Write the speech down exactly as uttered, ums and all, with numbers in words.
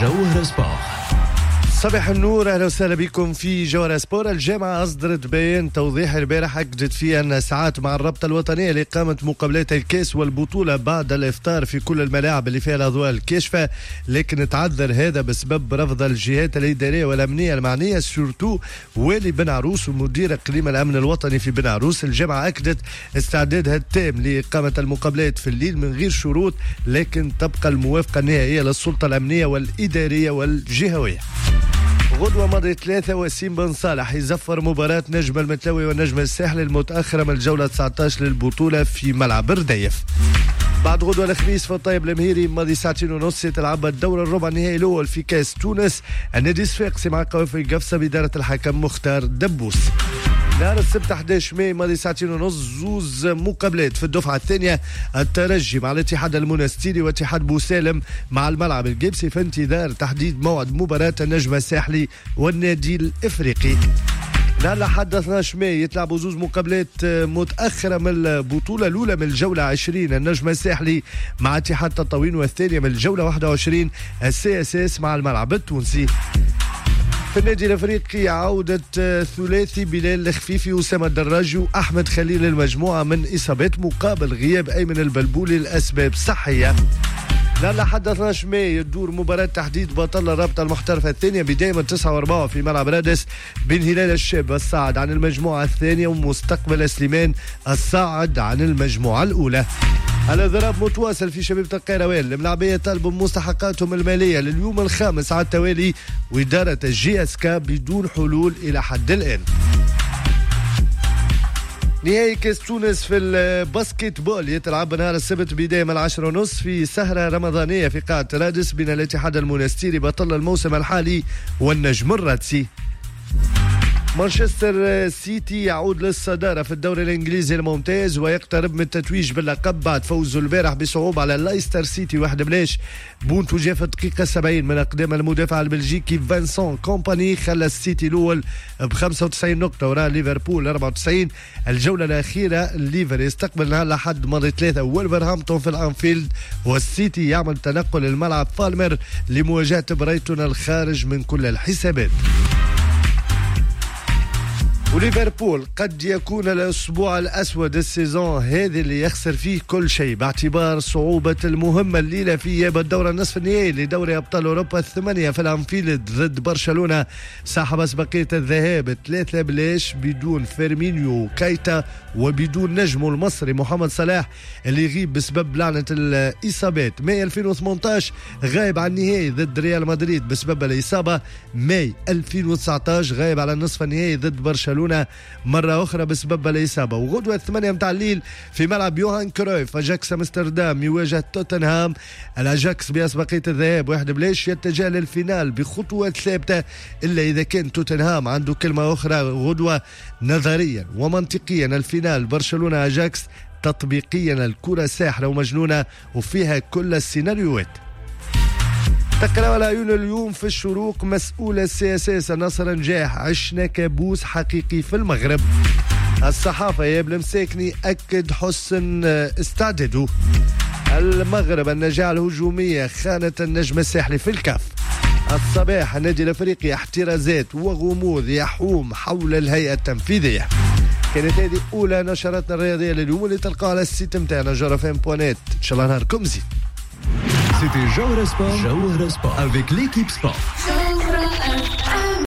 جوهر سبور. صباح النور، اهلا وسهلا بكم في جوهر سبور. الجامعه اصدرت بيان توضيحي البارح اكدت فيه ان ساعات مع الرابطه الوطنيه لاقامه مقابلات الكاس والبطوله بعد الافطار في كل الملاعب اللي فيها الاضواء الكاشفه، لكن تعذر هذا بسبب رفض الجهات الاداريه والامنيه المعنيه، سورتو والي بن عروس ومدير اقليم الامن الوطني في بن عروس. الجامعه اكدت استعدادها التام لاقامه المقابلات في الليل من غير شروط، لكن تبقى الموافقه النهائيه للسلطه الامنيه والاداريه والجهويه. غدوة ماضي ثلاثة وسيم بن صالح يزفر مباراة نجم المتلوي والنجم الساحلي المتأخرة من الجولة تسعة عشر للبطولة في ملعب رديف. بعد غدوة الخميس في الطيب المهيري ماضي ساعتين ونص يتلعب الدور الربع النهائي الأول في كاس تونس. النادي الصفاقسي مع قوافي قفصة بإدارة الحكم مختار دبوس. نهار السبت أحد عشر ماي ماضي ساعتين ونص زوز مقابلات في الدفعة الثانية، الترجي مع الاتحاد المنستيري واتحاد بوسالم مع الملعب الجبسي في انتظار تحديد موعد مباراة النجم الساحلي والنادي الإفريقي. نهار الأحد اثني عشر ماي يتلعبوا زوز مقابلات متأخرة من البطولة الأولى من الجولة عشرين، النجم الساحلي مع اتحاد تطاوين، والثانية من الجولة واحد وعشرين السي اس اس مع الملعب التونسي. في النادي الافريقي عودة ثلاثي بلال الخفيفي وأسامة الدراجي وأحمد خليل المجموعة من إصابات مقابل غياب أيمن البلبولي لأسباب صحية. لحد اثني عشر ماي يدور مباراة تحديد بطل الرابطة المحترفة الثانية بداية من تسعة وأربعة في ملعب رادس بين هلال الشاب الصاعد عن المجموعة الثانية ومستقبل سليمان الصاعد عن المجموعة الأولى. الاضراب متواصل في شبيبة القيروان، الملاعبية طالبوا مستحقاتهم المالية لليوم الخامس على التوالي، وإدارة الجي اس كا بدون حلول إلى حد الآن. نهائي كاس تونس في الباسكت بول يتلعب نهار السبت بداية من العشرة ونص في سهرة رمضانية في قاعة رادس بين الاتحاد المنستيري بطل الموسم الحالي والنجم الرادسي. مانشستر سيتي يعود للصدارة في الدوري الإنجليزي الممتاز ويقترب من التتويج باللقب بعد فوزه البارح بصعوبة على لايستر سيتي واحد بلاش. بونتو جاء في الدقيقة سبعين من أقدام المدافع البلجيكي فانسون كومباني، خلى السيتي الأول ب خمسة وتسعين نقطة وراء ليفربول أربعة وتسعين. الجولة الأخيرة الليفر يستقبل نهار الأحد ماضي ثلاثة وولفرهامبتون في الأنفيلد، والسيتي يعمل تنقل الملعب فالمر لمواجهة برايتون الخارج من كل الحسابات. وليفربول قد يكون الأسبوع الأسود السيزون هذه اللي يخسر فيه كل شيء باعتبار صعوبة المهمة الليلة في إياب الدورة النصف النهائي لدوري أبطال أوروبا الثمانية في الأنفيلد ضد برشلونة صاحب أسبقية الذهاب ثلاثة بلاش بدون فيرمينيو كايتا وبدون نجمه المصري محمد صلاح اللي يغيب بسبب لعنة الإصابات. ماي ألفين وثمانية عشر غايب عن النهائي ضد ريال مدريد بسبب الإصابة. ماي ألفين وتسعة عشر غايب على النصف النهائي ضد برشلونة مرة أخرى بسبب الإصابة. وغدوة الثمانية متاع الليل في ملعب يوهان كرويف أجاكس أمستردام يواجه توتنهام. الأجاكس بأسبقية الذهاب واحد بلاش يتجه للفينال بخطوة ثابتة إلا إذا كان توتنهام عنده كلمة أخرى. غدوة نظريا ومنطقيا الفينال برشلونة أجاكس، تطبيقيا الكرة ساحرة ومجنونة وفيها كل السيناريوهات. تقرأ العيون اليوم في الشروق مسؤول السي اس اس نصر نجاح، عشنا كابوس حقيقي في المغرب. الصحافة يا بلمساكني أكد حسن استعدادوا. المغرب النجاح الهجومية خانت النجم الساحلي في الكاف. الصباح النادي الافريقي احترازات وغموض يحوم حول الهيئة التنفيذية. كانت هذه أولى نشراتنا الرياضية لليوم اللي تلقاها على السيت متاعنا جوهر اف ام دوت نت. إن شاء الله نهاركم زين. C'était Jawhar Sport, Jawhar Sport avec l'équipe sport.